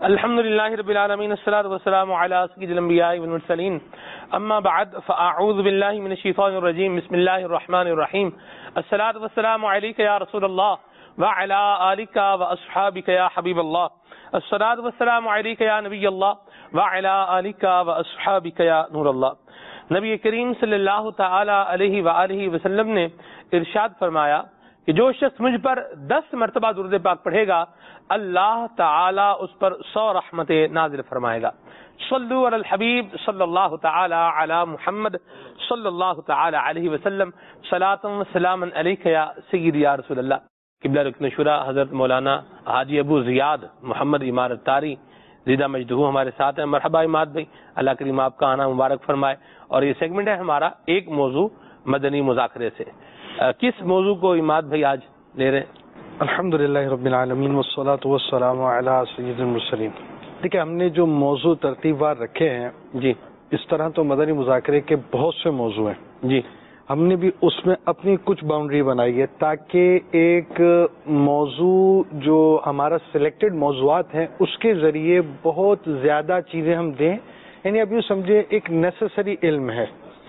الحمد لله رب العالمين الصلاة والسلام على سيد الأنبياء والمرسلين أما بعد فأعوذ بالله من الشيطان الرجيم بسم الله الرحمن الرحيم الصلاة والسلام عليك يا رسول الله وعلى آلك وأصحابك يا حبيب الله الصلاة والسلام عليك يا نبي الله وعلى آلك وأصحابك يا نور الله. نبی کریم صلی اللہ تعالی علیہ وآلہ وسلم نے ارشاد فرمایا کہ جو شخص مجھ پر 10 مرتبہ درود پاک پڑھے گا اللہ تعالی اس پر 100 رحمتیں نازل فرمائے گا. صلو علی الحبیب صلی اللہ تعالی علی محمد صلی اللہ تعالی علیہ وسلم صلاۃ و سلام علیک یا سیدی یا رسول اللہ. قبلہ رکن شورا حضرت مولانا حاجی ابو زیاد محمد امارت طاری زیدہ مجدہو ہمارے ساتھ ہیں. مرحبا اماد بھائی, اللہ کریم آپ کا آنا مبارک فرمائے. اور یہ سیگمنٹ ہے ہمارا ایک موضوع مدنی مذاکرے سے. کس موضوع کو اماد بھائی آج لے رہے ہیں؟ الحمدللہ رب العالمین والصلاة والسلام علی سید المرسلین. دیکھیں, ہم نے جو موضوع ترتیب وار رکھے ہیں جی, اس طرح تو مدنی مذاکرے کے بہت سے موضوع ہیں جی, ہم نے بھی اس میں اپنی کچھ باؤنڈری بنائی ہے تاکہ ایک موضوع جو ہمارا سلیکٹڈ موضوعات ہیں اس کے ذریعے بہت زیادہ چیزیں ہم دیں. یعنی اب یوں سمجھے ایک نیسیسری علم ہے.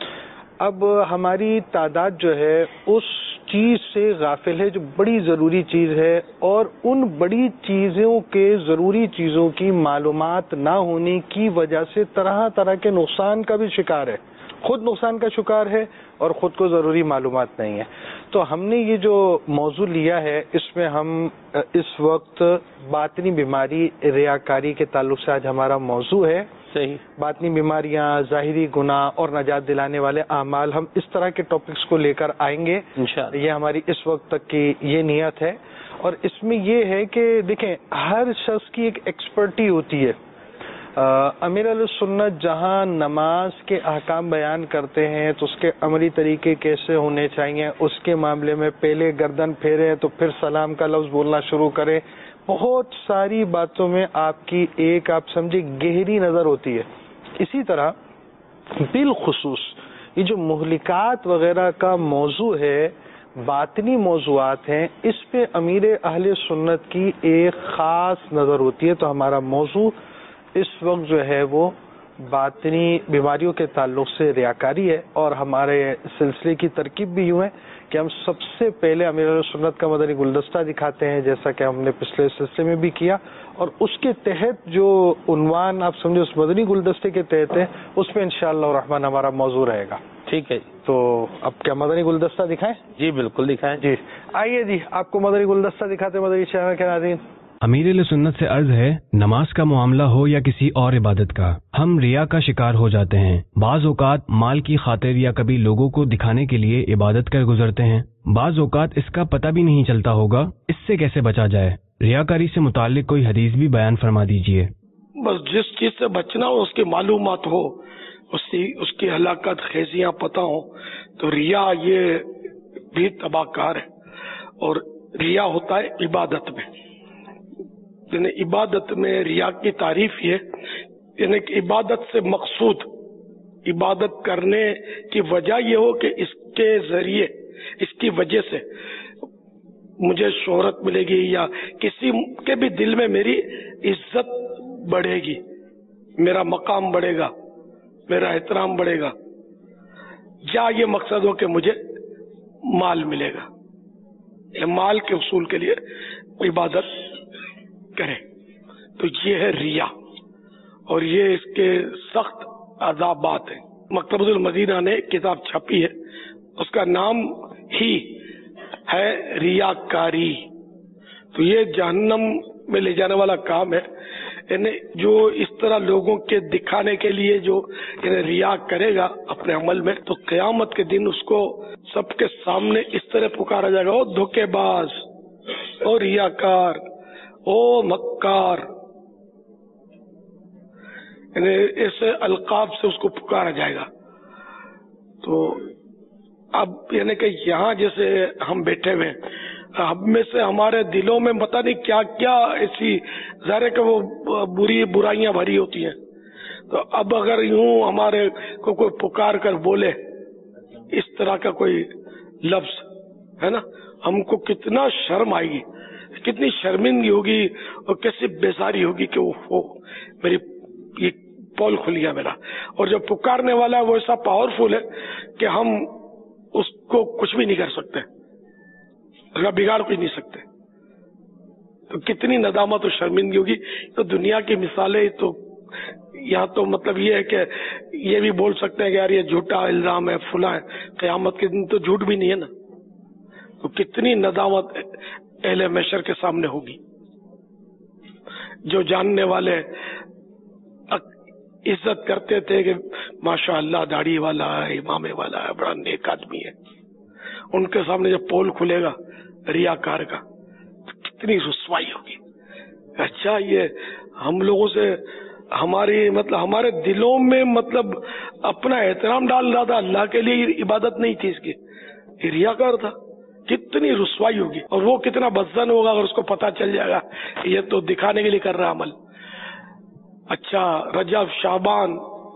اب ہماری تعداد جو ہے اس چیز سے غافل ہے جو بڑی ضروری چیز ہے, اور ان بڑی چیزوں کے ضروری چیزوں کی معلومات نہ ہونے کی وجہ سے طرح طرح کے نقصان کا بھی شکار ہے, خود نقصان کا شکار ہے اور خود کو ضروری معلومات نہیں ہے. تو ہم نے یہ جو موضوع لیا ہے اس میں ہم اس وقت باطنی بیماری ریاکاری کے تعلق سے آج ہمارا موضوع ہے. صحیح. باطنی بیماریاں, ظاہری گناہ اور نجات دلانے والے اعمال, ہم اس طرح کے ٹاپکس کو لے کر آئیں گے انشاءاللہ. یہ ہماری اس وقت تک کی یہ نیت ہے. اور اس میں یہ ہے کہ دیکھیں, ہر شخص کی ایک ایکسپرٹی ہوتی ہے. امیر علیہ سنت جہاں نماز کے احکام بیان کرتے ہیں تو اس کے عملی طریقے کیسے ہونے چاہیے, اس کے معاملے میں پہلے گردن پھیرے تو پھر سلام کا لفظ بولنا شروع کرے, بہت ساری باتوں میں آپ کی ایک آپ سمجھے گہری نظر ہوتی ہے. اسی طرح بالخصوص یہ جو مہلکات وغیرہ کا موضوع ہے, باطنی موضوعات ہیں, اس پہ امیر اہل سنت کی ایک خاص نظر ہوتی ہے. تو ہمارا موضوع اس وقت جو ہے وہ باطنی بیماریوں کے تعلق سے ریاکاری ہے. اور ہمارے سلسلے کی ترکیب بھی یوں ہے کہ ہم سب سے پہلے امیر علیہ سنت کا مدنی گلدستہ دکھاتے ہیں, جیسا کہ ہم نے پچھلے سلسلے میں بھی کیا, اور اس کے تحت جو عنوان آپ سمجھے اس مدنی گلدستے کے تحت ہے اس میں انشاءاللہ الرحمن ہمارا موضوع رہے گا. ٹھیک ہے. تو اب کیا مدنی گلدستہ دکھائیں؟ جی بالکل دکھائیں. جی آئیے جی, آپ کو مدنی گلدستہ دکھاتے مدنی چینل کے ناظرین. امیر علیہ سنت سے عرض ہے, نماز کا معاملہ ہو یا کسی اور عبادت کا, ہم ریا کا شکار ہو جاتے ہیں. بعض اوقات مال کی خاطر یا کبھی لوگوں کو دکھانے کے لیے عبادت کر گزرتے ہیں. بعض اوقات اس کا پتہ بھی نہیں چلتا ہوگا. اس سے کیسے بچا جائے؟ ریاکاری سے متعلق کوئی حدیث بھی بیان فرما دیجئے. بس جس چیز سے بچنا ہو اس کی معلومات ہو, اس کی ہلاکت خیزیاں پتہ ہو, تو ریا یہ بھی تباہ کار ہے. اور ریا ہوتا ہے عبادت میں, یعنی عبادت میں ریا کی تعریف یہ, یعنی کہ عبادت سے مقصود, عبادت کرنے کی وجہ یہ ہو کہ اس کے ذریعے, اس کی وجہ سے مجھے شہرت ملے گی یا کسی کے بھی دل میں میری عزت بڑھے گی, میرا مقام بڑھے گا, میرا احترام بڑھے گا, یا یہ مقصد ہو کہ مجھے مال ملے گا, یہ مال کے حصول کے لیے عبادت کرے. تو یہ ہے ریا, اور یہ اس کے سخت عذابات ہیں. مکتبۃ المدینہ نے کتاب چھپی ہے, اس کا نام ہی ہے ریاکاری. تو یہ جہنم میں لے جانے والا کام ہے. یعنی جو اس طرح لوگوں کے دکھانے کے لیے جو یعنی ریا کرے گا اپنے عمل میں, تو قیامت کے دن اس کو سب کے سامنے اس طرح پکارا جائے گا, او دھوکے باز, او ریاکار, او مکار, یعنی ایسے القاب سے اس کو پکارا جائے گا. تو اب یعنی کہ یہاں جیسے ہم بیٹھے ہوئے, ہم میں سے ہمارے دلوں میں پتہ نہیں کیا کیا ایسی ظاہر ہے کہ وہ برائیاں بھری ہوتی ہیں. تو اب اگر یوں ہمارے کو کوئی پکار کر بولے اس طرح کا کوئی لفظ ہے نا, ہم کو کتنا شرم آئے گی. کتنی شرمندگی ہوگی اور کیسی بیزاری ہوگی کہ وہ میری یہ پول کھل گیا میرا. اور جو پکارنے والا ہے وہ ایسا پاورفل ہے کہ ہم اس کو کچھ بھی نہیں کر سکتے, اس کا بگاڑ کچھ نہیں سکتے. تو کتنی ندامت اور شرمندگی ہوگی. تو دنیا کی مثالیں تو یہاں تو مطلب یہ ہے کہ یہ بھی بول سکتے ہیں کہ یار یہ جھوٹا الزام ہے فلاں ہے, قیامت کے دن تو جھوٹ بھی نہیں ہے نا. تو کتنی ندامت اہل محشر کے سامنے ہوگی. جو جاننے والے عزت کرتے تھے کہ ماشاء اللہ داڑھی والا ہے, امامے والا ہے, بڑا نیک آدمی ہے, ان کے سامنے جب پول کھلے گا ریاکار کا تو کتنی رسوائی ہوگی. اچھا یہ ہم لوگوں سے ہماری مطلب ہمارے دلوں میں مطلب اپنا احترام ڈال رہا تھا, اللہ کے لیے عبادت نہیں تھی اس کی, یہ ریاکار تھا. کتنی رسوائی ہوگی. اور وہ کتنا بدزن ہوگا اگر اس کو پتا چل جائے گا یہ تو دکھانے کے لیے کر رہا عمل. اچھا رجب شعبان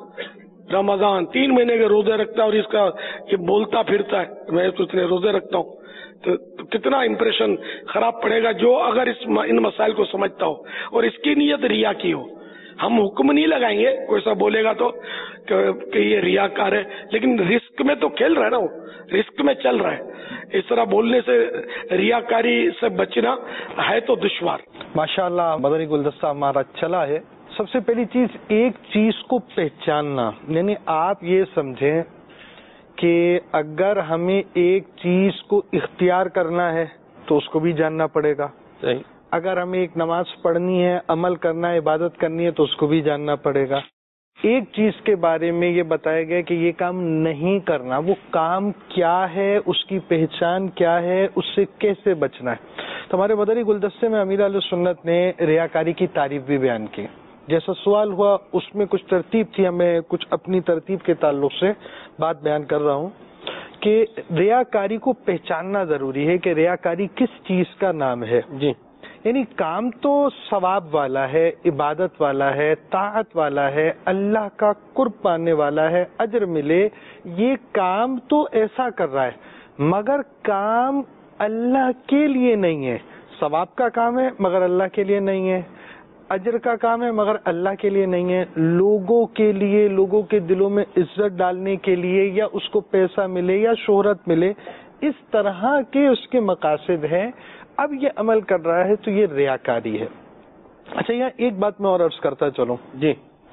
رمضان 3 مہینے کے روزے رکھتا ہے اور اس کا یہ بولتا پھرتا ہے میں تو اتنے روزے رکھتا ہوں, تو کتنا امپریشن خراب پڑے گا جو اگر ان مسائل کو سمجھتا ہو اور اس کی نیت ریا کی ہو. ہم حکم نہیں لگائیں گے, کوئی ایسا بولے گا تو کہ یہ ریاکار ہے, لیکن رزق میں تو کھیل رہا ہے نا, وہ رزق میں چل رہا ہے. اس طرح بولنے سے ریاکاری سے بچنا ہے تو دشوار. ماشاءاللہ مدنی گلدستہ ہمارا چلا ہے. سب سے پہلی چیز ایک چیز کو پہچاننا, یعنی آپ یہ سمجھیں کہ اگر ہمیں ایک چیز کو اختیار کرنا ہے تو اس کو بھی جاننا پڑے گا. صحیح. اگر ہمیں ایک نماز پڑھنی ہے, عمل کرنا ہے, عبادت کرنی ہے تو اس کو بھی جاننا پڑے گا. ایک چیز کے بارے میں یہ بتایا گیا کہ یہ کام نہیں کرنا, وہ کام کیا ہے, اس کی پہچان کیا ہے, اس سے کیسے بچنا ہے. تو ہمارے مدنی گلدستے میں امیر اہل سنت نے ریاکاری کی تعریف بھی بیان کی. جیسا سوال ہوا اس میں کچھ ترتیب تھی, ہمیں کچھ اپنی ترتیب کے تعلق سے بات بیان کر رہا ہوں کہ ریاکاری کو پہچاننا ضروری ہے کہ ریاکاری کس چیز کا نام ہے. جی, یعنی کام تو ثواب والا ہے, عبادت والا ہے, طاعت والا ہے, اللہ کا قرب پانے والا ہے, اجر ملے, یہ کام تو ایسا کر رہا ہے, مگر کام اللہ کے لیے نہیں ہے. ثواب کا کام ہے مگر اللہ کے لیے نہیں ہے, اجر کا کام ہے مگر اللہ کے لیے نہیں ہے, لوگوں کے لیے, لوگوں کے دلوں میں عزت ڈالنے کے لیے, یا اس کو پیسہ ملے یا شہرت ملے, اس طرح کے اس کے مقاصد ہیں. اب یہ عمل کر رہا ہے تو یہ ریاکاری ہے. اچھا یہاں ایک بات میں اور عرض کرتا چلوں. جی,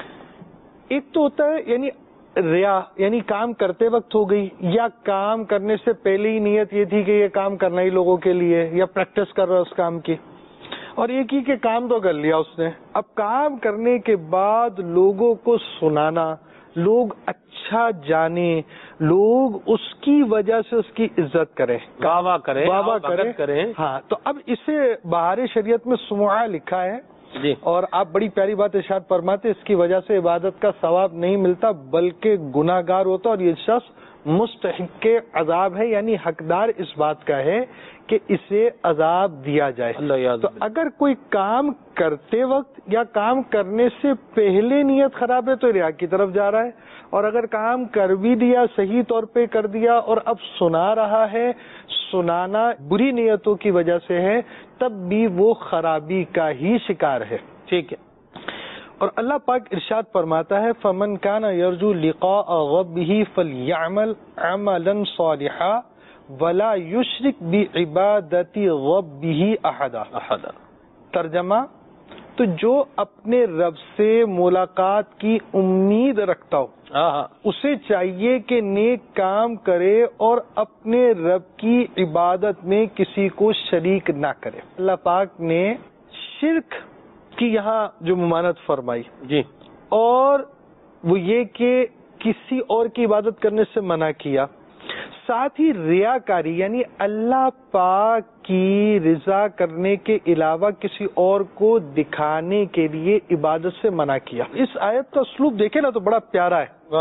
ایک تو ہوتا ہے یعنی ریا, یعنی کام کرتے وقت ہو گئی, یا کام کرنے سے پہلے ہی نیت یہ تھی کہ یہ کام کرنا ہی لوگوں کے لیے, یا پریکٹس کر رہا ہے اس کام کی, اور ایک ہی کہ کام تو کر لیا اس نے. اب کام کرنے کے بعد لوگوں کو سنانا, لوگ اچھا جانے, لوگ اس کی وجہ سے اس کی عزت کریں, واہ کریں. ہاں, تو اب اسے بہار شریعت میں سمعہ لکھا ہے. جی, اور آپ بڑی پیاری بات ارشاد فرماتے, اس کی وجہ سے عبادت کا ثواب نہیں ملتا بلکہ گناہگار ہوتا, اور یہ شخص مستحق عذاب ہے, یعنی حقدار اس بات کا ہے کہ اسے عذاب دیا جائے. تو اگر کوئی کام کرتے وقت یا کام کرنے سے پہلے نیت خراب ہے تو ریا کی طرف جا رہا ہے, اور اگر کام کر بھی دیا, صحیح طور پہ کر دیا, اور اب سنا رہا ہے, سنانا بری نیتوں کی وجہ سے ہے, تب بھی وہ خرابی کا ہی شکار ہے. ٹھیک ہے. اور اللہ پاک ارشاد فرماتا ہے فَمَنْ كَانَ يَرْجُو لِقَاءَ رَبِّهِ فَلْيَعْمَلْ عَمَلًا صَالِحًا وَلَا يُشْرِكْ بِعِبَادَةِ رَبِّهِ أَحَدًا. ترجمہ, تو جو اپنے رب سے ملاقات کی امید رکھتا ہو اسے چاہیے کہ نیک کام کرے اور اپنے رب کی عبادت میں کسی کو شریک نہ کرے. اللہ پاک نے شرک کی یہاں جو ممانعت فرمائی, جی, اور وہ یہ کہ کسی اور کی عبادت کرنے سے منع کیا, ساتھ ہی ریاکاری یعنی اللہ پاک کی رضا کرنے کے علاوہ کسی اور کو دکھانے کے لیے عبادت سے منع کیا. اس آیت کا اسلوب دیکھیں نا تو بڑا پیارا ہے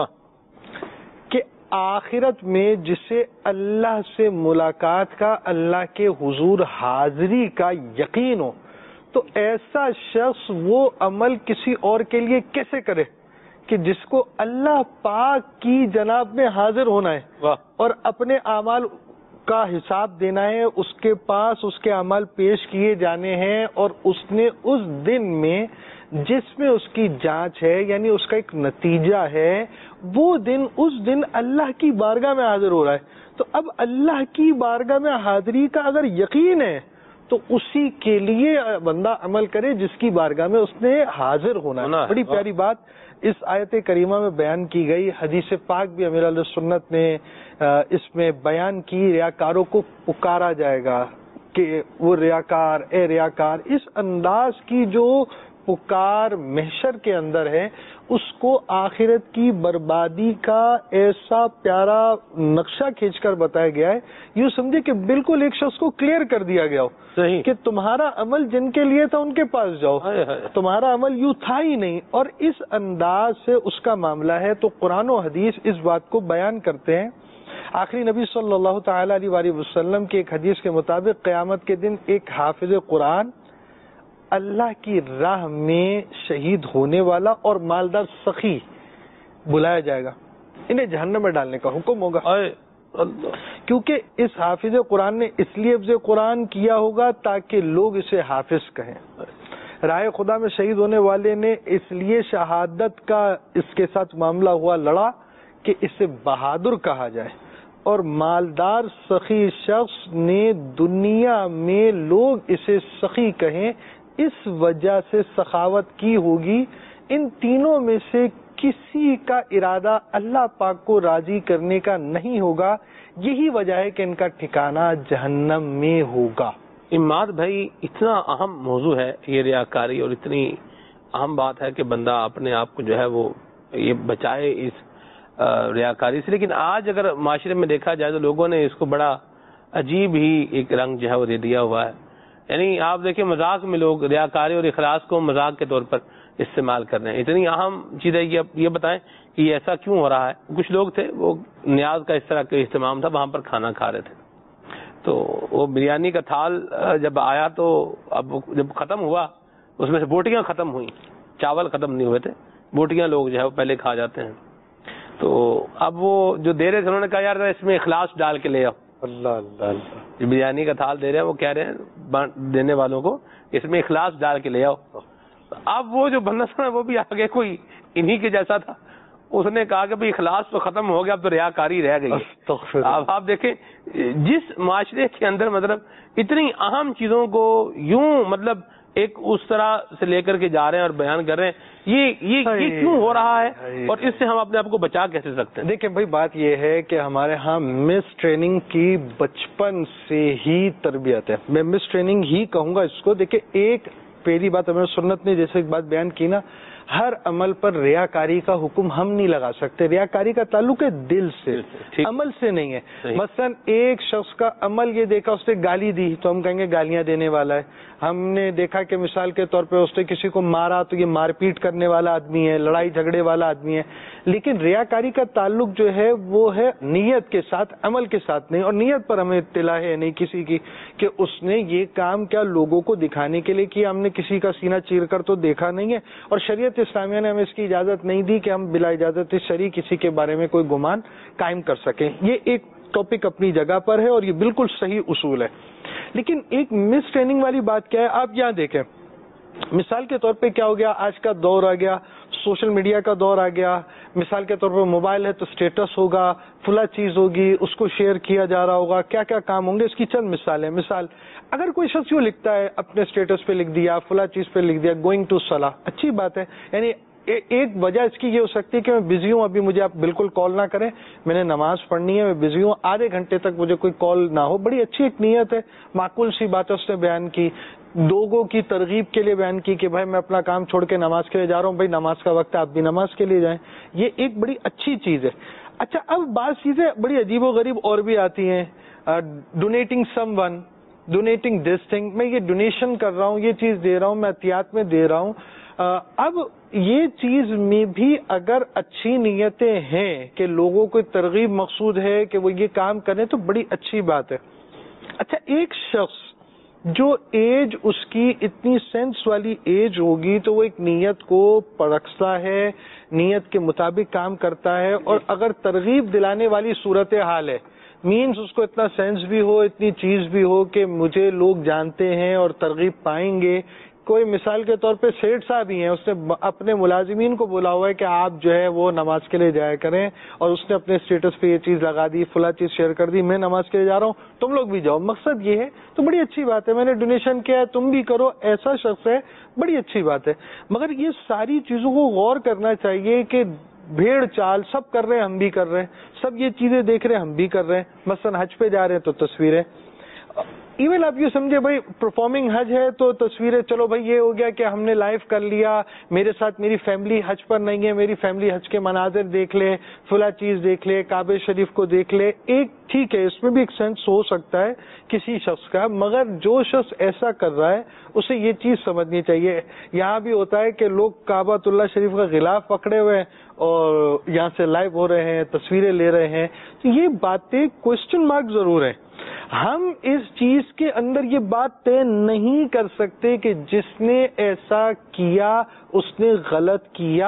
کہ آخرت میں جسے اللہ سے ملاقات کا, اللہ کے حضور حاضری کا یقین ہو, تو ایسا شخص وہ عمل کسی اور کے لیے کیسے کرے کہ جس کو اللہ پاک کی جناب میں حاضر ہونا ہے اور اپنے اعمال کا حساب دینا ہے، اس کے پاس اس کے عمل پیش کیے جانے ہیں، اور اس نے اس دن میں جس میں اس کی جانچ ہے، یعنی اس کا ایک نتیجہ ہے، وہ دن اس دن اللہ کی بارگاہ میں حاضر ہو رہا ہے. تو اب اللہ کی بارگاہ میں حاضری کا اگر یقین ہے تو اسی کے لیے بندہ عمل کرے جس کی بارگاہ میں اس نے حاضر ہونا ہے. بڑی پیاری بات اس آیت کریمہ میں بیان کی گئی. حدیث پاک بھی امیر علیہ سنت نے اس میں بیان کی، ریاکاروں کو پکارا جائے گا کہ وہ ریاکار، اے ریاکار. اس انداز کی جو پکار محشر کے اندر ہے، اس کو آخرت کی بربادی کا ایسا پیارا نقشہ کھینچ کر بتایا گیا ہے، یوں سمجھے کہ بالکل ایک شخص کو کلیئر کر دیا گیا ہو صحیح کہ تمہارا عمل جن کے لیے تھا ان کے پاس جاؤ، تمہارا عمل یوں تھا ہی نہیں. اور اس انداز سے اس کا معاملہ ہے. تو قرآن و حدیث اس بات کو بیان کرتے ہیں. آخری نبی صلی اللہ تعالی علیہ وآلہ وسلم کی ایک حدیث کے مطابق قیامت کے دن ایک حافظ قرآن اللہ کی راہ میں شہید ہونے والا اور مالدار سخی بلایا جائے گا. انہیں جہنم میں ڈالنے کا حکم ہوگا، کیونکہ اس حافظ قرآن نے اس لیے حفظ قرآن کیا ہوگا تاکہ لوگ اسے حافظ کہیں. راہ خدا میں شہید ہونے والے نے اس لیے شہادت کا اس کے ساتھ معاملہ ہوا لڑا کہ اسے بہادر کہا جائے. اور مالدار سخی شخص نے دنیا میں لوگ اسے سخی کہیں، اس وجہ سے سخاوت کی ہوگی. ان تینوں میں سے کسی کا ارادہ اللہ پاک کو راضی کرنے کا نہیں ہوگا. یہی وجہ ہے کہ ان کا ٹھکانہ جہنم میں ہوگا. اماد بھائی، اتنا اہم موضوع ہے یہ ریاکاری، اور اتنی اہم بات ہے کہ بندہ اپنے آپ کو جو ہے وہ یہ بچائے اس ریاکاری سے. لیکن آج اگر معاشرے میں دیکھا جائے تو لوگوں نے اس کو بڑا عجیب ہی ایک رنگ جو ہے وہ دے دیا ہوا ہے. یعنی آپ دیکھیں مذاق میں لوگ ریاکاری اور اخلاص کو مذاق کے طور پر استعمال کر رہے ہیں. اتنی اہم چیز ہے یہ بتائیں کہ یہ ایسا کیوں ہو رہا ہے. کچھ لوگ تھے وہ نیاز کا اس طرح کا اہتمام تھا، وہاں پر کھانا کھا رہے تھے، تو وہ بریانی کا تھال جب آیا تو اب جب ختم ہوا اس میں سے بوٹیاں ختم ہوئیں، چاول ختم نہیں ہوئے تھے، بوٹیاں لوگ جو ہے وہ پہلے کھا جاتے ہیں. تو اب وہ جو دے رہے تھے انہوں نے کہا یار اس میں اخلاص ڈال کے لے آؤ. اللہ اللہ اللہ، بریانی کا تھال دے رہے ہیں، وہ کہہ رہے ہیں دینے والوں کو اس میں اخلاص ڈال کے لے آؤ. اب وہ جو بندہ تھا وہ بھی آگے کوئی انہی کے جیسا تھا، اس نے کہا کہ بھئی اخلاص تو ختم ہو گیا، اب تو ریاکاری رہ گئی. اب آپ دیکھیں جس معاشرے کے اندر مطلب اتنی اہم چیزوں کو یوں مطلب ایک اس طرح سے لے کر کے جا رہے ہیں اور بیان کر رہے ہیں، یہ کیوں ہو رہا ہے اور اس سے ہم اپنے آپ کو بچا کیسے سکتے ہیں؟ دیکھیں بھائی، بات یہ ہے کہ ہمارے ہاں مس ٹریننگ کی بچپن سے ہی تربیت ہے. میں مس ٹریننگ ہی کہوں گا اس کو. دیکھیں، ایک پہلی بات ہمیں سنت نے جیسے ایک بات بیان کی نا، ہر عمل پر ریاکاری کا حکم ہم نہیں لگا سکتے. ریاکاری کا تعلق ہے دل سے، عمل سے نہیں ہے. مثلا ایک شخص کا عمل یہ دیکھا اس نے گالی دی تو ہم کہیں گے گالیاں دینے والا ہے. ہم نے دیکھا کہ مثال کے طور پہ اس نے کسی کو مارا تو یہ مار پیٹ کرنے والا آدمی ہے، لڑائی جھگڑے والا آدمی ہے. لیکن ریاکاری کا تعلق جو ہے وہ ہے نیت کے ساتھ، عمل کے ساتھ نہیں. اور نیت پر ہمیں اطلاع ہے نہیں کسی کی کہ اس نے یہ کام کیا لوگوں کو دکھانے کے لیے کیا. ہم نے کسی کا سینہ چیر کر تو دیکھا نہیں ہے، اور شریعت اسلامیہ نے ہمیں اس کی اجازت نہیں دی کہ ہم بلا اجازت شرعی کسی کے بارے میں کوئی گمان قائم کر سکیں. یہ ایک ٹاپک اپنی جگہ پر ہے اور یہ بالکل صحیح اصول ہے. لیکن ایک مس ٹریننگ والی بات کیا ہے، آپ یہاں دیکھیں مثال کے طور پہ کیا ہو گیا، آج کا دور آ گیا، سوشل میڈیا کا دور آ گیا. مثال کے طور پر موبائل ہے تو اسٹیٹس ہوگا، فلاں چیز ہوگی، اس کو شیئر کیا جا رہا ہوگا، کیا کیا کام ہوں گے. اس کی چند مثالیں. مثال اگر کوئی شخص یوں لکھتا ہے اپنے اسٹیٹس پہ لکھ دیا، فلاں چیز پہ لکھ دیا گوئنگ ٹو صلاح، اچھی بات ہے. یعنی ایک وجہ اس کی یہ ہو سکتی ہے کہ میں بزی ہوں، ابھی مجھے آپ بالکل کال نہ کریں، میں نے نماز پڑھنی ہے، میں بزی ہوں، آدھے گھنٹے تک مجھے کوئی کال نہ ہو. بڑی اچھی ایک نیت ہے، معقول سی بات ہے اس نے بیان کی. لوگوں کی ترغیب کے لیے بیان کی کہ بھائی میں اپنا کام چھوڑ کے نماز کے لیے جا رہا ہوں، بھائی نماز کا وقت ہے، آپ بھی نماز کے لیے جائیں. یہ ایک بڑی اچھی چیز ہے. اچھا، اب بعض چیزیں بڑی عجیب و غریب اور بھی آتی ہیں. Donating someone, donating this thing, میں یہ ڈونیشن کر رہا ہوں، یہ چیز دے رہا ہوں، میں عطیات میں دے رہا ہوں. اب یہ چیز میں بھی اگر اچھی نیتیں ہیں کہ لوگوں کو ترغیب مقصود ہے کہ وہ یہ کام کریں تو بڑی اچھی بات ہے. اچھا، ایک شخص جو ایج اس کی اتنی سینس والی ایج ہوگی تو وہ ایک نیت کو پرکھتا ہے، نیت کے مطابق کام کرتا ہے. اور اگر ترغیب دلانے والی صورت حال ہے، مینس اس کو اتنا سینس بھی ہو, اتنی چیز بھی ہو کہ مجھے لوگ جانتے ہیں اور ترغیب پائیں گے. کوئی مثال کے طور پہ سیٹھ صاحب ہی ہیں, اس نے اپنے ملازمین کو بولا ہوا ہے کہ آپ جو ہے وہ نماز کے لیے جایا کریں, اور اس نے اپنے اسٹیٹس پہ یہ چیز لگا دی, فلاں چیز شیئر کر دی, میں نماز کے لیے جا رہا ہوں, تم لوگ بھی جاؤ. مقصد یہ ہے تو بڑی اچھی بات ہے, میں نے ڈونیشن کیا ہے تم بھی کرو, ایسا شخص ہے بڑی اچھی بات ہے. مگر یہ ساری چیزوں کو غور کرنا چاہیے کہ بھیڑ چال سب کر رہے ہیں ہم بھی کر رہے ہیں, سب یہ چیزیں دیکھ رہے ہیں ہم بھی کر رہے ہیں. مثلا حج پہ جا رہے ہیں تو تصویریں, ایون آپ یہ سمجھے بھائی پرفارمنگ حج ہے تو تصویریں, چلو بھائی یہ ہو گیا کہ ہم نے لائیو کر لیا, میرے ساتھ میری فیملی حج پر نہیں ہے, میری فیملی حج کے مناظر دیکھ لے, فلاں چیز دیکھ لے, کعبہ شریف کو دیکھ لے. ایک ٹھیک ہے اس میں بھی ایک سینس ہو سکتا ہے کسی شخص کا, مگر جو شخص ایسا کر رہا ہے اسے یہ چیز سمجھنی چاہیے. یہاں بھی ہوتا ہے کہ لوگ کعبۃ اللہ شریف کا غلاف پکڑے ہوئے ہیں اور یہاں سے لائیو ہو رہے ہیں, تصویریں لے رہے ہیں. تو یہ باتیں کوشچن مارک ضرور ہیں. ہم اس چیز کے اندر یہ بات طے نہیں کر سکتے کہ جس نے ایسا کیا اس نے غلط کیا.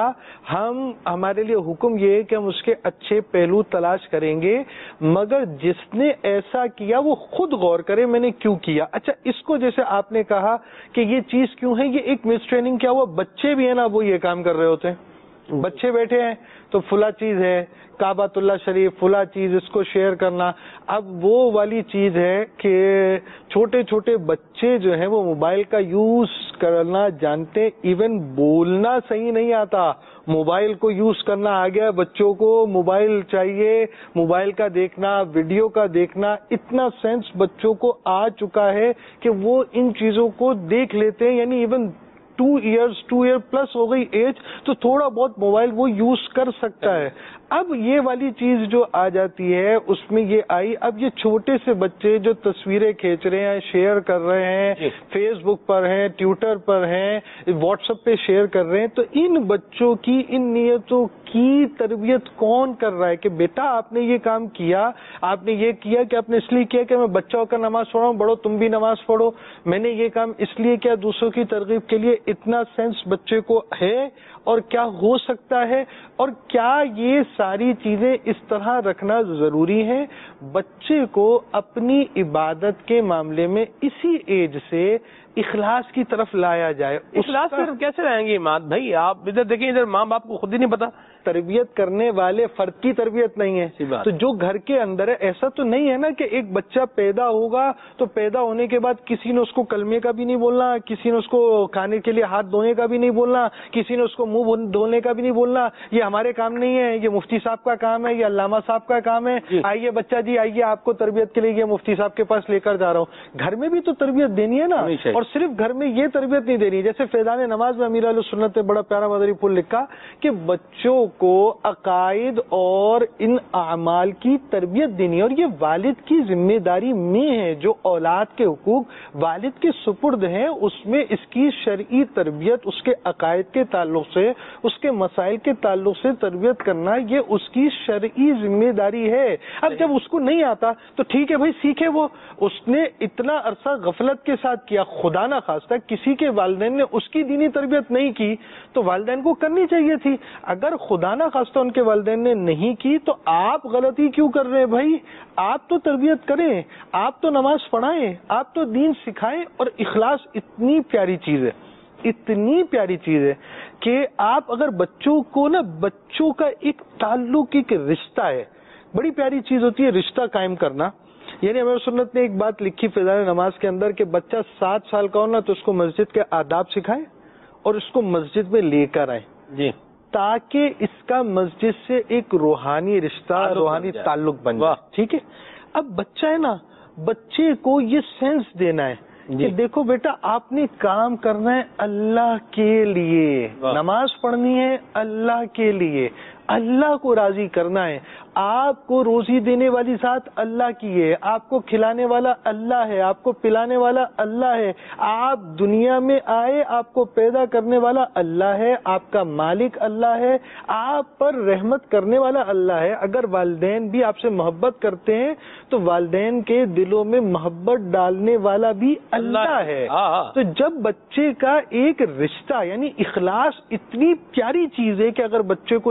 ہمارے لیے حکم یہ ہے کہ ہم اس کے اچھے پہلو تلاش کریں گے, مگر جس نے ایسا کیا وہ خود غور کرے میں نے کیوں کیا. اچھا اس کو جیسے آپ نے کہا کہ یہ چیز کیوں ہے, یہ ایک مس ٹریننگ کیا ہوا, بچے بھی ہیں نا وہ یہ کام کر رہے ہوتے ہیں. بچے بیٹھے ہیں تو فلاں چیز ہے کعبۃ اللہ شریف, فلاں چیز اس کو شیئر کرنا. اب وہ والی چیز ہے کہ چھوٹے چھوٹے بچے جو ہیں وہ موبائل کا یوز کرنا جانتے, ایون بولنا صحیح نہیں آتا, موبائل کو یوز کرنا آ گیا. بچوں کو موبائل چاہیے, موبائل کا دیکھنا, ویڈیو کا دیکھنا, اتنا سینس بچوں کو آ چکا ہے کہ وہ ان چیزوں کو دیکھ لیتے ہیں. یعنی ایون 2 ایئر پلس ہو گئی ایج تو تھوڑا بہت موبائل وہ یوز کر سکتا ہے. اب یہ والی چیز جو آ جاتی ہے اس میں یہ آئی, اب یہ چھوٹے سے بچے جو تصویریں کھینچ رہے ہیں, شیئر کر رہے ہیں, فیس بک پر ہیں, ٹویٹر پر ہیں, واٹس ایپ پہ شیئر کر رہے ہیں, تو ان بچوں کی ان نیتوں کی تربیت کون کر رہا ہے کہ بیٹا آپ نے یہ کام کیا, آپ نے یہ کیا کہ آپ نے اس لیے کیا کہ میں بچہ ہو کر نماز پڑھ رہا ہوں, بڑھو تم بھی نماز پڑھو, میں نے یہ کام اس لیے کیا دوسروں کی ترغیب کے لیے. اتنا سینس بچے کو ہے اور کیا ہو سکتا ہے, اور کیا یہ ساری چیزیں اس طرح رکھنا ضروری ہے. بچے کو اپنی عبادت کے معاملے میں اسی ایج سے اخلاص کی طرف لایا جائے. اخلاص کیسے لائیں گے ماں بھائی, آپ ادھر دیکھیں, ادھر ماں باپ کو خود ہی نہیں پتا. تربیت کرنے والے فرد کی تربیت نہیں ہے, تو جو گھر کے اندر ہے. ایسا تو نہیں ہے نا کہ ایک بچہ پیدا ہوگا تو پیدا ہونے کے بعد کسی نے اس کو کلمے کا بھی نہیں بولنا, کسی نے اس کو کھانے کے لیے ہاتھ دھونے کا بھی نہیں بولنا, کسی نے اس کو منہ دھونے کا بھی نہیں بولنا. یہ ہمارے کام نہیں ہے, یہ مفتی صاحب کا کام ہے, یہ علامہ صاحب کا کام ہے. آئیے بچہ جی آئیے, آپ کو تربیت کے لیے یہ مفتی صاحب کے پاس لے کر جا رہا ہوں. گھر میں بھی تو تربیت دینی ہے نا, اور صرف گھر میں یہ تربیت نہیں دینی. جیسے فیضان نماز میں امیر علیہ سنت نے بڑا پیارا مدری پھول لکھا کہ بچوں کو عقائد اور ان اعمال کی تربیت دینی ہے, اور یہ والد کی ذمہ داری میں ہے. جو اولاد کے حقوق والد کے سپرد ہیں اس میں اس کی شرعی تربیت, اس کے عقائد کے تعلق سے, اس کے مسائل کے تعلق سے تربیت کرنا یہ اس کی شرعی ذمہ داری ہے. اب جب اس کو نہیں آتا تو ٹھیک ہے بھائی سیکھے وہ, اس نے اتنا عرصہ غفلت کے ساتھ کیا, خدا نہ خواستہ کسی کے والدین نے اس کی دینی تربیت نہیں کی تو والدین کو کرنی چاہیے تھی. اگر خدا نہ خواستہ ان کے والدین نے نہیں کی تو آپ غلطی کیوں کر رہے ہیں بھائی؟ آپ تو تربیت کریں, آپ تو نماز پڑھائیں, آپ تو دین سکھائیں. اور اخلاص اتنی پیاری چیز ہے, اتنی پیاری چیز ہے کہ آپ اگر بچوں کو نا, بچوں کا ایک تعلق, ایک رشتہ ہے, بڑی پیاری چیز ہوتی ہے رشتہ قائم کرنا. یعنی امیر سنت نے ایک بات لکھی فیضان نماز کے اندر کہ بچہ 7 سال کا ہو نا تو اس کو مسجد کے آداب سکھائیں اور اس کو مسجد میں لے کر آئیں, جی, تاکہ اس کا مسجد سے ایک روحانی رشتہ, روحانی تعلق بن جائے. ٹھیک ہے. اب بچہ ہے نا, بچے کو یہ سینس دینا ہے کہ دیکھو بیٹا آپ نے کام کرنا ہے اللہ کے لیے, نماز پڑھنی ہے اللہ کے لیے, اللہ کو راضی کرنا ہے. آپ کو روزی دینے والی ذات اللہ کی ہے, آپ کو کھلانے والا اللہ ہے, آپ کو پلانے والا اللہ ہے, آپ دنیا میں آئے, آپ کو پیدا کرنے والا اللہ ہے, آپ کا مالک اللہ ہے, آپ پر رحمت کرنے والا اللہ ہے. اگر والدین بھی آپ سے محبت کرتے ہیں تو والدین کے دلوں میں محبت ڈالنے والا بھی اللہ ہے. تو جب بچے کا ایک رشتہ یعنی اخلاص اتنی پیاری چیز ہے کہ اگر بچے کو اس کی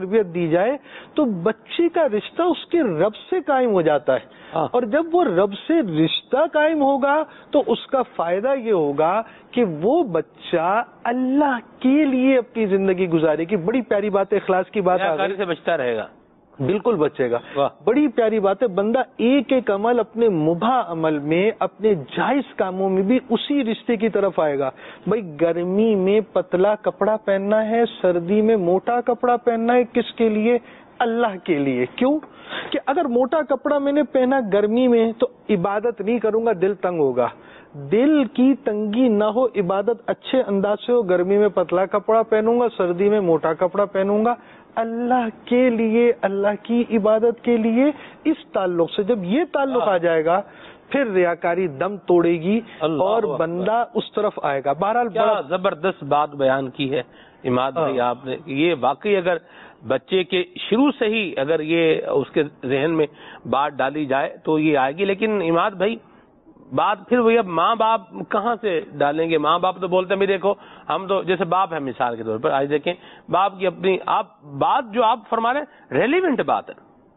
تربیت دی جائے تو بچے کا رشتہ اس کے رب سے قائم ہو جاتا ہے. اور جب وہ رب سے رشتہ قائم ہوگا تو اس کا فائدہ یہ ہوگا کہ وہ بچہ اللہ کے لیے اپنی زندگی گزارے گی. بڑی پیاری بات ہے, اخلاص کی بات سے بچتا رہے گا, بالکل بچے گا. بڑی پیاری بات ہے. بندہ ایک ایک عمل اپنے مباح عمل میں, اپنے جائز کاموں میں بھی اسی رشتے کی طرف آئے گا. بھائی گرمی میں پتلا کپڑا پہننا ہے, سردی میں موٹا کپڑا پہننا ہے, کس کے لیے؟ اللہ کے لیے. کیوں کہ اگر موٹا کپڑا میں نے پہنا گرمی میں تو عبادت نہیں کروں گا, دل تنگ ہوگا. دل کی تنگی نہ ہو, عبادت اچھے انداز سے ہو, گرمی میں پتلا کپڑا پہنوں گا, سردی میں موٹا کپڑا پہنوں گا, اللہ کے لیے, اللہ کی عبادت کے لیے. اس تعلق سے جب یہ تعلق آ جائے گا پھر ریاکاری دم توڑے گی اور بندہ اس طرف آئے گا. بہرحال بڑا زبردست بات بیان کی ہے عماد بھائی آپ نے. یہ واقعی اگر بچے کے شروع سے ہی اگر یہ اس کے ذہن میں بات ڈالی جائے تو یہ آئے گی. لیکن عماد بھائی بات پھر وہی, اب ماں باپ کہاں سے ڈالیں گے؟ ماں باپ تو بولتے ہیں بھی دیکھو ہم تو جیسے باپ ہے مثال کے طور پر, آج دیکھیں باپ کی اپنی آپ بات جو آپ فرما رہے ہیں ریلیونٹ بات ہے,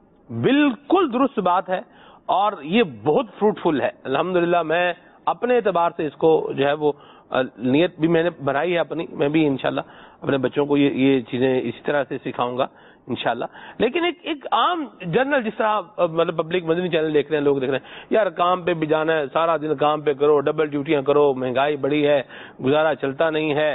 بالکل درست بات ہے اور یہ بہت فروٹفل ہے. الحمدللہ میں اپنے اعتبار سے اس کو جو ہے وہ نیت بھی میں نے بنائی ہے اپنی, میں بھی انشاءاللہ اپنے بچوں کو یہ چیزیں اسی طرح سے سکھاؤں گا انشاءاللہ. لیکن ایک عام جنرل جس طرح مطلب پبلک مدنی چینل دیکھ رہے ہیں, لوگ دیکھ رہے ہیں یار کام پہ بھی جانا ہے, سارا دن کام پہ کرو, ڈبل ڈیوٹیاں کرو, مہنگائی بڑی ہے, گزارا چلتا نہیں ہے,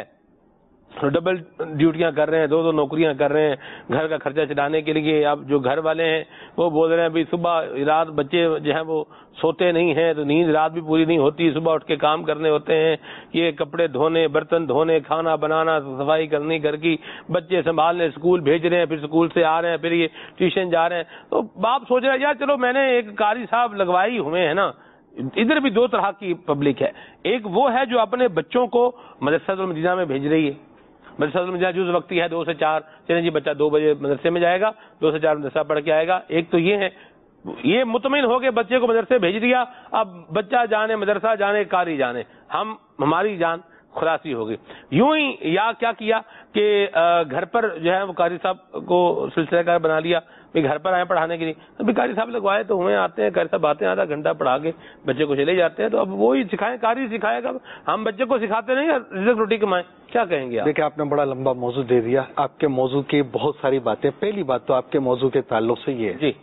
ڈبل ڈیوٹیاں کر رہے ہیں, دو نوکریاں کر رہے ہیں گھر کا خرچہ چلانے کے لیے. اب جو گھر والے ہیں وہ بول رہے ہیں بھی صبح رات بچے جو ہیں وہ سوتے نہیں ہیں تو نیند رات بھی پوری نہیں ہوتی, صبح اٹھ کے کام کرنے ہوتے ہیں, یہ کپڑے دھونے, برتن دھونے, کھانا بنانا, صفائی کرنی گھر کی, بچے سنبھالنے, اسکول بھیج رہے ہیں, پھر اسکول سے آ رہے ہیں, پھر یہ ٹیوشن جا رہے ہیں. تو باپ سوچ رہا ہے یار چلو میں نے ایک قاری صاحب لگوائی ہوئے ہیں نا. ادھر بھی دو طرح کی پبلک ہے, ایک وہ ہے جو اپنے بچوں کو مدرسہ المدینہ میں بھیج رہی ہے, مدرسہ المدینہ جز وقتی ہے 2 سے 4, چلیں جی بچہ 2 بجے مدرسے میں جائے گا, 2 سے 4 مدرسہ پڑھ کے آئے گا. ایک تو یہ ہے, یہ مطمئن ہو کے بچے کو مدرسے بھیج دیا, اب بچہ جانے مدرسہ جانے قاری جانے, ہماری جان خلاصی ہوگی. یوں ہی یا کیا کیا کہ گھر پر جو ہے وہ قاری صاحب کو سلسلہ کار بنا لیا, گھر پر آئے پڑھانے کے لیے, ابھی قاری صاحب لگوائے تو ہوئے آتے ہیں, قاری صاحب آتے ہیں, آدھا گھنٹہ پڑھا کے بچے کو چلے جاتے ہیں. تو اب وہی سکھائیں, قاری سکھائے گا, ہم بچے کو سکھاتے نہیں رزق روٹی کمائیں. کیا کہیں گے آپ؟ دیکھیں آپ نے بڑا لمبا موضوع دے دیا, آپ کے موضوع کی بہت ساری باتیں. پہلی بات تو آپ کے موضوع کے تعلق سے یہ ہے جی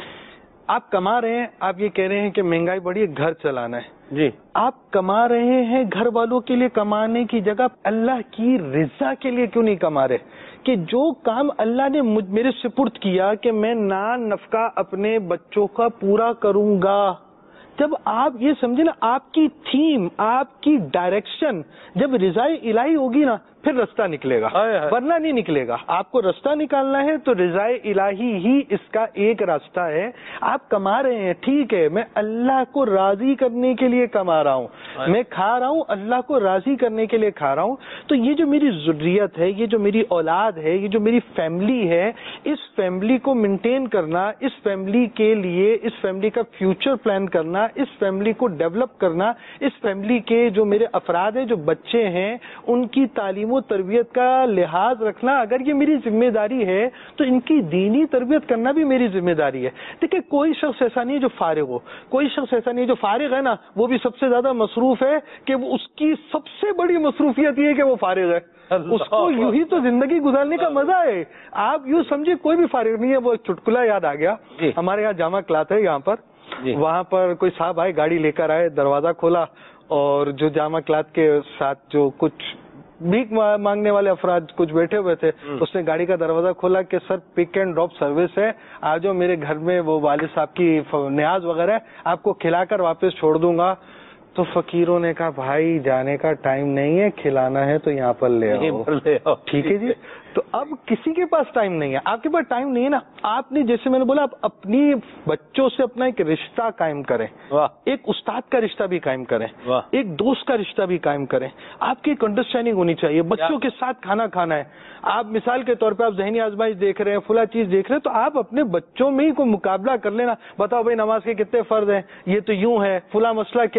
آپ کما رہے ہیں, آپ یہ کہہ رہے ہیں کہ مہنگائی بڑی ہے, گھر چلانا ہے. جی آپ کما رہے ہیں گھر والوں کے لیے کمانے کی جگہ اللہ کی رضا کے لیے کیوں نہیں کما رہے؟ کہ جو کام اللہ نے میرے سپرد کیا کہ میں نان نفقہ اپنے بچوں کا پورا کروں گا, جب آپ یہ سمجھے نا آپ کی تھیم, آپ کی ڈائریکشن جب رضا الہی ہوگی نا پھر رستہ نکلے گا, ورنہ نہیں نکلے گا. آپ کو رستہ نکالنا ہے تو رضا الہی ہی اس کا ایک راستہ ہے. آپ کما رہے ہیں ٹھیک ہے, میں اللہ کو راضی کرنے کے لیے کما رہا ہوں, میں کھا رہا ہوں اللہ کو راضی کرنے کے لیے کھا رہا ہوں. تو یہ جو میری ضروریت ہے, یہ جو میری اولاد ہے, یہ جو میری فیملی ہے, اس فیملی کو مینٹین کرنا, اس فیملی کے لیے اس فیملی کا فیوچر پلان کرنا, اس فیملی کو ڈیولپ کرنا, اس فیملی کے جو میرے افراد ہیں, جو بچے ہیں, ان کی تعلیم و تربیت کا لحاظ رکھنا اگر یہ میری ذمہ داری ہے تو ان کی دینی تربیت کرنا بھی میری ذمہ داری ہے. دیکھیں کوئی شخص ایسا نہیں ہے جو فارغ ہو, کوئی شخص ایسا نہیں ہے جو فارغ ہے نا وہ بھی سب سے زیادہ مصروف ہے, کہ وہ اس کی سب سے بڑی مصروفیت یہ ہے کہ وہ فارغ ہے. اس کو یوں ہی تو زندگی گزارنے کا مزہ ہے. آپ یوں سمجھے کوئی بھی فارغ نہیں ہے. وہ ایک چٹکلا یاد آ گیا, ہمارے یہاں جامع کلات ہے یہاں پر, وہاں پر کوئی صاحب آئے, گاڑی لے کر آئے, دروازہ کھولا اور جو جامع کلات کے ساتھ جو کچھ بھیک مانگنے والے افراد کچھ بیٹھے ہوئے تھے, اس نے گاڑی کا دروازہ کھولا کہ sir pick and drop service ہے, آ جاؤ میرے گھر میں, وہ والد صاحب کی نیاز وغیرہ ہے, آپ کو کھلا کر واپس چھوڑ دوں گا. تو فقیروں نے کہا بھائی جانے کا ٹائم نہیں ہے, کھلانا ہے تو یہاں پر لے آؤ. ٹھیک ہے جی. تو اب کسی کے پاس ٹائم نہیں ہے, آپ کے پاس ٹائم نہیں ہے نا. آپ نے جیسے میں نے بولا, آپ اپنی بچوں سے اپنا ایک رشتہ قائم کریں, ایک استاد کا رشتہ بھی قائم کریں, ایک دوست کا رشتہ بھی قائم کریں. آپ کی ایک انڈرسٹینڈنگ ہونی چاہیے. بچوں کے ساتھ کھانا کھانا ہے. آپ مثال کے طور پہ آپ ذہنی آزمائش دیکھ رہے ہیں, فلاں چیز دیکھ رہے ہیں, تو آپ اپنے بچوں میں ہی کوئی مقابلہ کر لینا. بتاؤ بھائی نماز کے کتنے فرض ہیں, یہ تو یوں ہے, فلاں مسئلہ کیا ہے.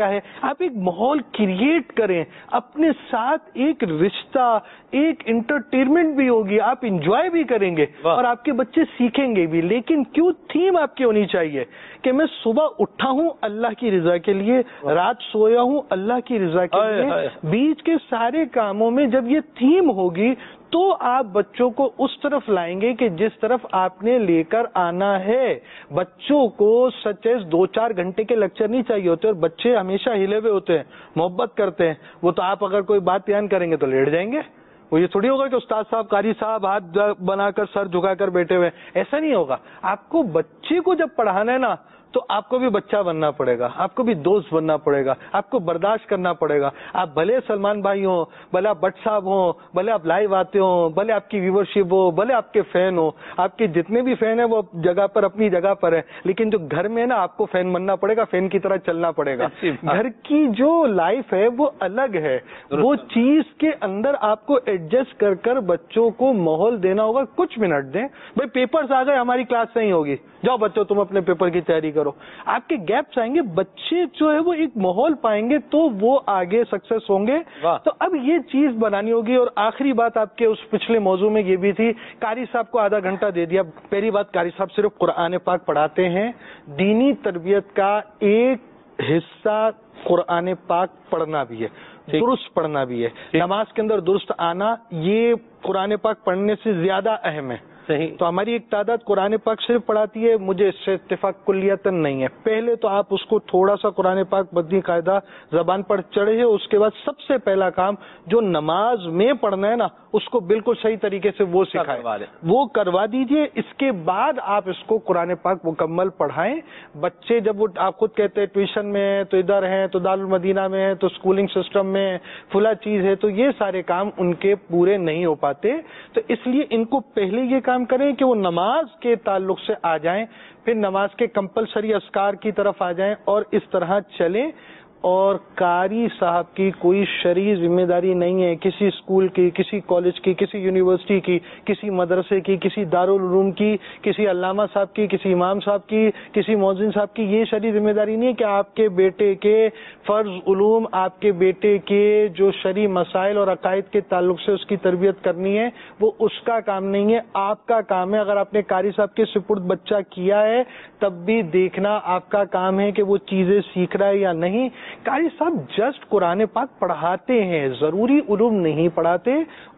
آپ ایک ماحول کریٹ کریں, اپنے ساتھ ایک رشتہ, ایک انٹرٹینمنٹ بھی ہوگی, آپ انجوائے بھی کریں گے اور آپ کے بچے سیکھیں گے بھی. لیکن کیوں تھیم آپ کی ہونی چاہیے کہ میں صبح اٹھا ہوں اللہ کی رضا کے لیے, رات سویا ہوں اللہ کی رضا کے لیے. بیچ کے سارے کاموں میں جب یہ تھیم ہوگی تو آپ بچوں کو اس طرف لائیں گے کہ جس طرف آپ نے لے کر آنا ہے. بچوں کو سچ ایز 2-4 گھنٹے کے لیکچر نہیں چاہیے ہوتے, اور بچے ہمیشہ ہلے ہوئے ہوتے ہیں, محبت کرتے ہیں. وہ تو آپ اگر کوئی بات بیان کریں گے تو لیٹ جائیں گے. وہ یہ تھوڑی ہوگا کہ استاد صاحب قاری صاحب ہاتھ بنا کر سر جھکا کر بیٹھے ہوئے, ایسا نہیں ہوگا. آپ کو بچے کو جب پڑھانا ہے نا تو آپ کو بھی بچہ بننا پڑے گا, آپ کو بھی دوست بننا پڑے گا, آپ کو برداشت کرنا پڑے گا. آپ بھلے سلمان بھائی ہوں, بھلے آپ بٹ صاحب ہوں, بھلے آپ لائیو آتے ہوں, بھلے آپ کی ویورشپ ہو, بھلے آپ کے فین ہو, آپ کے جتنے بھی فین ہیں وہ جگہ پر اپنی جگہ پر ہے. لیکن جو گھر میں ہے نا آپ کو فین بننا پڑے گا, فین کی طرح چلنا پڑے گا. گھر کی جو لائف ہے وہ الگ ہے, وہ چیز کے اندر آپ کو ایڈجسٹ کر کر بچوں کو ماحول دینا ہوگا. کچھ منٹ دیں بھائی, پیپرز آ گئے, ہماری کلاس نہیں ہوگی, جاؤ بچوں تم اپنے پیپر کی تیاری کرو. آپ کے گیپس آئیں گے, بچے جو ہے وہ ایک ماحول پائیں گے تو وہ آگے سکسیس ہوں گے. تو اب یہ چیز بنانی ہوگی. اور آخری بات آپ کے اس پچھلے موضوع میں یہ بھی تھی, قاری صاحب کو آدھا گھنٹہ دے دیا. پہلی بات, قاری صاحب صرف قرآن پاک پڑھاتے ہیں, دینی تربیت کا ایک حصہ قرآن پاک پڑھنا بھی ہے, درست پڑھنا بھی ہے. نماز کے اندر درست آنا یہ قرآن پاک پڑھنے سے زیادہ اہم ہے. صحیح. تو ہماری ایک تعداد قرآن پاک صرف پڑھاتی ہے, مجھے اس سے اتفاق کلیتاً نہیں ہے. پہلے تو آپ اس کو تھوڑا سا قرآن پاک مدنی قاعدہ زبان پر چڑھے, اس کے بعد سب سے پہلا کام جو نماز میں پڑھنا ہے نا اس کو بالکل صحیح طریقے سے وہ سکھائیں, وہ کروا دیجئے. اس کے بعد آپ اس کو قرآن پاک مکمل پڑھائیں. بچے جب وہ آپ خود کہتے ہیں ٹیوشن میں ہیں تو ادھر ہیں, تو دارالمدینہ میں ہیں, تو اسکولنگ سسٹم میں فلاں چیز ہے, تو یہ سارے کام ان کے پورے نہیں ہو پاتے. تو اس لیے ان کو پہلے یہ کام کریں کہ وہ نماز کے تعلق سے آ جائیں, پھر نماز کے کمپلسری اذکار کی طرف آ جائیں اور اس طرح چلیں. اور قاری صاحب کی کوئی شرعی ذمہ داری نہیں ہے کسی اسکول کی, کسی کالج کی, کسی یونیورسٹی کی, کسی مدرسے کی, کسی دارالعلوم کی, کسی علامہ صاحب کی, کسی امام صاحب کی, کسی مؤذن صاحب کی. یہ شرعی ذمہ داری نہیں ہے کہ آپ کے بیٹے کے فرض علوم, آپ کے بیٹے کے جو شرعی مسائل اور عقائد کے تعلق سے اس کی تربیت کرنی ہے, وہ اس کا کام نہیں ہے, آپ کا کام ہے. اگر آپ نے قاری صاحب کے سپرد بچہ کیا ہے تب بھی دیکھنا آپ کا کام ہے کہ وہ چیزیں سیکھ رہا ہے یا نہیں. قاری صاحب جسٹ قرآن پاک پڑھاتے ہیں, ضروری علوم نہیں پڑھاتے.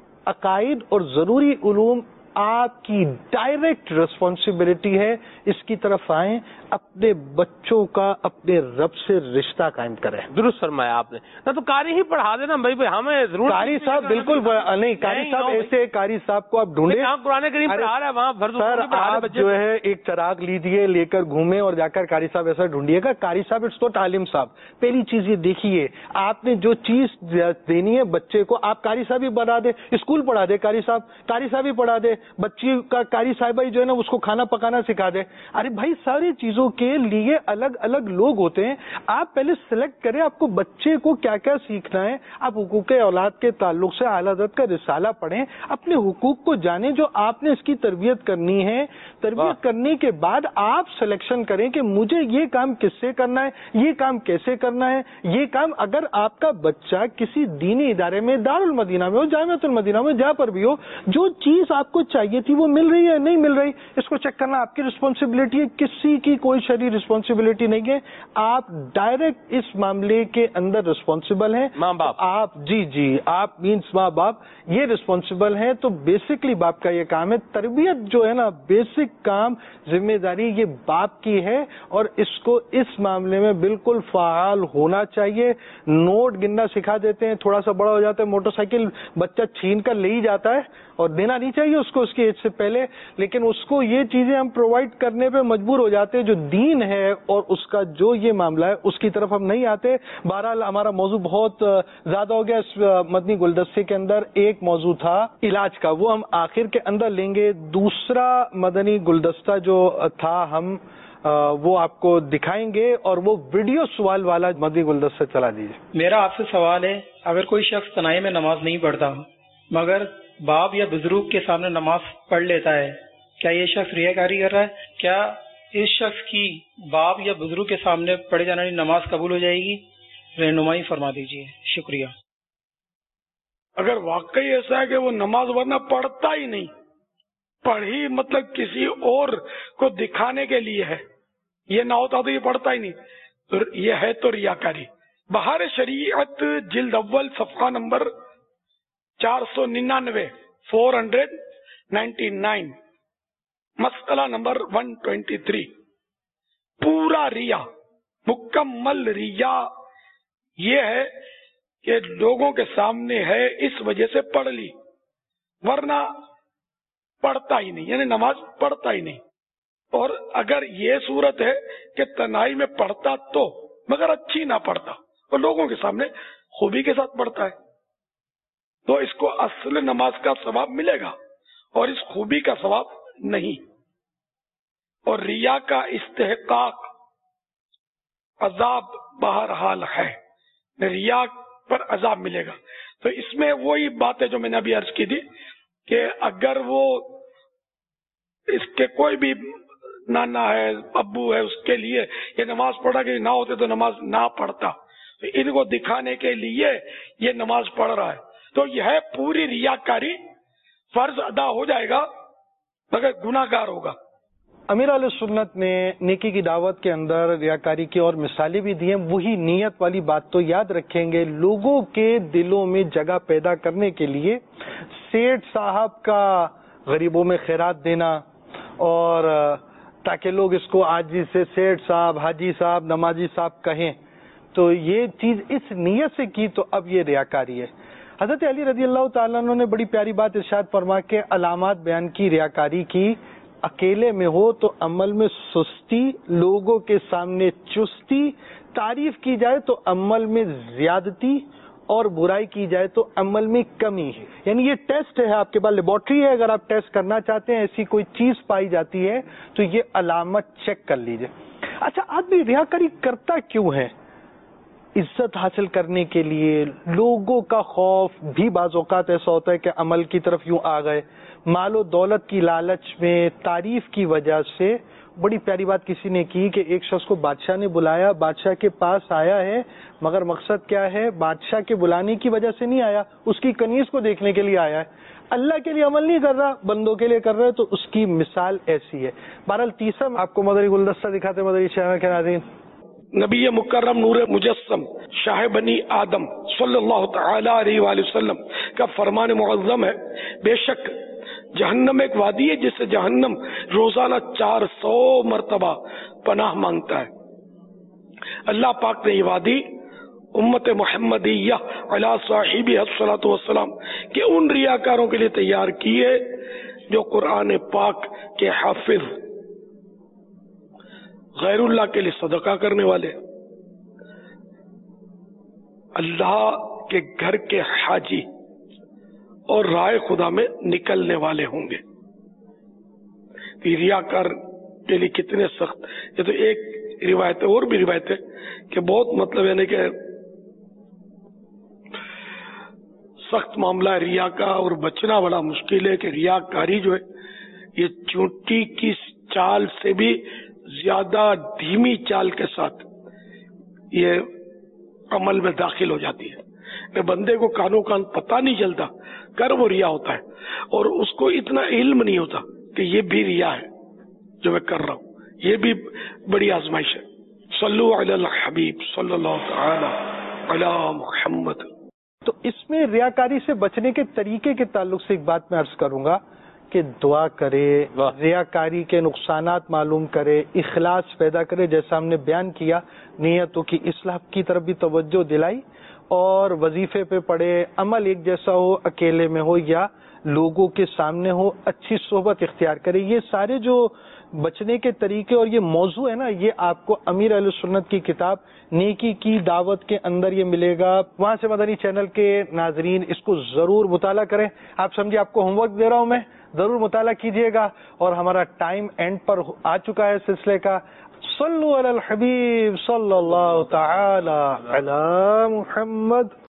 عقائد اور ضروری علوم آپ کی ڈائریکٹ ریسپانسبلٹی ہے. اس کی طرف آئیں, اپنے بچوں کا اپنے رب سے رشتہ قائم کریں. درست فرمایا آپ نے. نہ تو قاری ہی پڑھا دینا بھائی, ہمیں ضرور. قاری صاحب بالکل نہیں, قاری صاحب ایسے, قاری صاحب کو آپ ڈھونڈیں, قرآن کریم پڑھا رہا ہے وہاں فرض. سر آپ جو ہے ایک چراغ لیجیے, لے کر گھومیں اور جا کر قاری صاحب ایسا ڈھونڈیے گا. قاری صاحب اٹس ناٹ عالم صاحب. پہلی چیز یہ دیکھیے, آپ نے جو چیز دینی ہے بچے کو, آپ قاری صاحب ہی بنا دے, اسکول پڑھا دے قاری صاحب ہی پڑھا دے, بچی کا قاری صاحبہ جو ہے نا اس کو کھانا پکانا سکھا دے. ارے بھائی ساری چیزوں کے لیے الگ الگ لوگ ہوتے ہیں. آپ پہلے سلیکٹ کریں آپ کو بچے کو کیا کیا سیکھنا ہے. آپ حقوق اولاد کے تعلق سے اعلیٰ حضرت کا رسالہ پڑھیں, اپنے حقوق کو جانیں جو آپ نے اس کی تربیت کرنی ہے. تربیت کرنے کے بعد آپ سلیکشن کریں کہ مجھے یہ کام کس سے کرنا ہے, یہ کام کیسے کرنا ہے. یہ کام اگر آپ کا بچہ کسی دینی ادارے میں, دارالمدینہ میں ہو, جامعۃ المدینہ میں, جہاں پر بھی ہو, جو چیز آپ کو چاہیے تھی وہ مل رہی ہے نہیں مل رہی, اس کو چیک کرنا آپ کی رسپانسبلٹی ہے. کسی کی کوئی شرعی رسپانسبلٹی نہیں ہے. آپ ڈائریکٹ اس معاملے کے اندر رسپانسبل ہیں. ماں باپ, آپ جی آپ مینس ماں باپ یہ رسپانسبل ہیں. تو بیسکلی باپ کا یہ کام ہے. تربیت جو ہے نا بیسک کام, ذمہ داری یہ باپ کی ہے, اور اس کو اس معاملے میں بالکل فعال ہونا چاہیے. نوٹ گننا سکھا دیتے ہیں, تھوڑا سا بڑا ہو جاتا ہے, موٹر سائیکل بچہ چھین کر لے ہی جاتا ہے, اور دینا نہیں چاہیے اس کو اس کی ایج سے پہلے, لیکن اس کو یہ چیزیں ہم پرووائڈ کرنے پہ مجبور ہو جاتے ہیں. جو دین ہے اور اس کا جو یہ معاملہ ہے اس کی طرف ہم نہیں آتے. بہرحال ہمارا موضوع بہت زیادہ ہو گیا. اس مدنی گلدستے کے اندر ایک موضوع تھا علاج کا, وہ ہم آخر کے اندر لیں گے. دوسرا مدنی گلدستہ جو تھا ہم وہ آپ کو دکھائیں گے, اور وہ ویڈیو سوال والا مدنی گلدستہ چلا دیجیے. میرا آپ سے سوال ہے, اگر کوئی شخص تنہائی میں نماز نہیں پڑھتا مگر باپ یا بزرگ کے سامنے نماز پڑھ لیتا ہے, کیا یہ شخص ریاکاری کر رہا ہے؟ کیا اس شخص کی باپ یا بزرگ کے سامنے پڑھے جانے والی نماز قبول ہو جائے گی؟ رہنمائی فرما دیجیے، شکریہ۔ اگر واقعی ایسا ہے کہ وہ نماز ورنہ پڑھتا ہی نہیں، پڑھی مطلب کسی اور کو دکھانے کے لیے ہے، یہ نہ ہوتا تو یہ پڑھتا ہی نہیں، تو یہ ہے تو ریاکاری۔ بہار شریعت جلد اول صفحہ نمبر 499 499 مسئلہ نمبر 123، پورا ریا، مکمل ریا یہ ہے کہ لوگوں کے سامنے ہے اس وجہ سے پڑھ لی، ورنہ پڑھتا ہی نہیں، یعنی نماز پڑھتا ہی نہیں۔ اور اگر یہ صورت ہے کہ تنہائی میں پڑھتا تو مگر اچھی نہ پڑھتا اور لوگوں کے سامنے خوبی کے ساتھ پڑھتا ہے، تو اس کو اصل نماز کا ثواب ملے گا اور اس خوبی کا ثواب نہیں۔ اور ریا کا استحقاق عذاب بہرحال ہے، ریا پر عذاب ملے گا۔ تو اس میں وہی بات ہے جو میں نے ابھی عرض کی تھی کہ اگر وہ اس کے کوئی بھی نانا ہے، ابو ہے، اس کے لیے یہ نماز پڑھا کہ نہ ہوتے تو نماز نہ پڑھتا، تو ان کو دکھانے کے لیے یہ نماز پڑھ رہا ہے، تو یہ ہے پوری ریاکاری، فرض ادا ہو جائے گا مگر گناہ گار ہوگا۔ امیر علیہ سنت نے نیکی کی دعوت کے اندر ریاکاری کی اور مثالیں بھی دی ہیں، وہی نیت والی بات تو یاد رکھیں گے، لوگوں کے دلوں میں جگہ پیدا کرنے کے لیے سیٹھ صاحب کا غریبوں میں خیرات دینا، اور تاکہ لوگ اس کو عاجزی سے سیٹھ صاحب، حاجی صاحب، نمازی صاحب کہیں، تو یہ چیز اس نیت سے کی تو اب یہ ریاکاری ہے۔ حضرت علی رضی اللہ تعالیٰ عنہ نے بڑی پیاری بات ارشاد فرما کے علامات بیان کی ریاکاری کی، اکیلے میں ہو تو عمل میں سستی، لوگوں کے سامنے چستی، تعریف کی جائے تو عمل میں زیادتی، اور برائی کی جائے تو عمل میں کمی ہے۔ یعنی یہ ٹیسٹ ہے، آپ کے پاس لیبارٹری ہے، اگر آپ ٹیسٹ کرنا چاہتے ہیں، ایسی کوئی چیز پائی جاتی ہے تو یہ علامت چیک کر لیجئے۔ اچھا، آدمی ریاکاری کرتا کیوں ہے؟ عزت حاصل کرنے کے لیے، لوگوں کا خوف بھی بعض اوقات ایسا ہوتا ہے کہ عمل کی طرف یوں آ گئے، مال و دولت کی لالچ میں، تعریف کی وجہ سے۔ بڑی پیاری بات کسی نے کی کہ ایک شخص کو بادشاہ نے بلایا، بادشاہ کے پاس آیا ہے، مگر مقصد کیا ہے؟ بادشاہ کے بلانے کی وجہ سے نہیں آیا، اس کی کنیز کو دیکھنے کے لیے آیا ہے، اللہ کے لیے عمل نہیں کر رہا، بندوں کے لیے کر رہا ہے، تو اس کی مثال ایسی ہے۔ بہرحال تیسرا آپ کو مدری گلدستہ دکھاتے مدری شہر کے ناظرین، نبی مکرم نور مجسم شاہ بنی آدم صلی اللہ تعالی علیہ وآلہ وسلم کا فرمان معظم ہے، بے شک جہنم ایک وادی ہے جس سے جہنم روزانہ 400 مرتبہ پناہ مانگتا ہے۔ اللہ پاک نے یہ وادی امت محمدیہ علی صاحبہ الصلاۃ والسلام کہ ان ریاکاروں کے لیے تیار کی ہے جو قرآن پاک کے حافظ، غیر اللہ کے لیے صدقہ کرنے والے، اللہ کے گھر کے حاجی اور راہ خدا میں نکلنے والے ہوں گے۔ ریاکار کے لیے کتنے سخت، یہ تو ایک روایت ہے، اور بھی روایت ہے کہ بہت مطلب یعنی کہ سخت معاملہ ہے ریا کا، اور بچنا بڑا مشکل ہے کہ ریاکاری جو ہے یہ چونٹی کی چال سے بھی زیادہ دھیمی چال کے ساتھ یہ عمل میں داخل ہو جاتی ہے۔ بندے کو کانوں کان پتہ نہیں چلتا، کر وہ ریا ہوتا ہے، اور اس کو اتنا علم نہیں ہوتا کہ یہ بھی ریا ہے جو میں کر رہا ہوں، یہ بھی بڑی آزمائش ہے۔ صلو علی الحبیب صلی اللہ تعالی علی محمد۔ تو اس میں ریاکاری سے بچنے کے طریقے کے تعلق سے ایک بات میں عرض کروں گا کہ دعا کرے، ریاکاری کے نقصانات معلوم کرے، اخلاص پیدا کرے، جیسا ہم نے بیان کیا، نیتوں کی اصلاح کی طرف بھی توجہ دلائی، اور وظیفے پہ پڑے، عمل ایک جیسا ہو، اکیلے میں ہو یا لوگوں کے سامنے ہو، اچھی صحبت اختیار کرے۔ یہ سارے جو بچنے کے طریقے اور یہ موضوع ہے نا، یہ آپ کو امیر اہل سنت کی کتاب نیکی کی دعوت کے اندر یہ ملے گا۔ وہاں سے مدنی چینل کے ناظرین اس کو ضرور مطالعہ کریں۔ آپ سمجھے آپ کو ہوم ورک دے رہا ہوں میں، ضرور مطالعہ کیجئے گا۔ اور ہمارا ٹائم اینڈ پر آ چکا ہے سلسلے کا۔ صلو علی الحبیب صلی اللہ تعالی علی محمد۔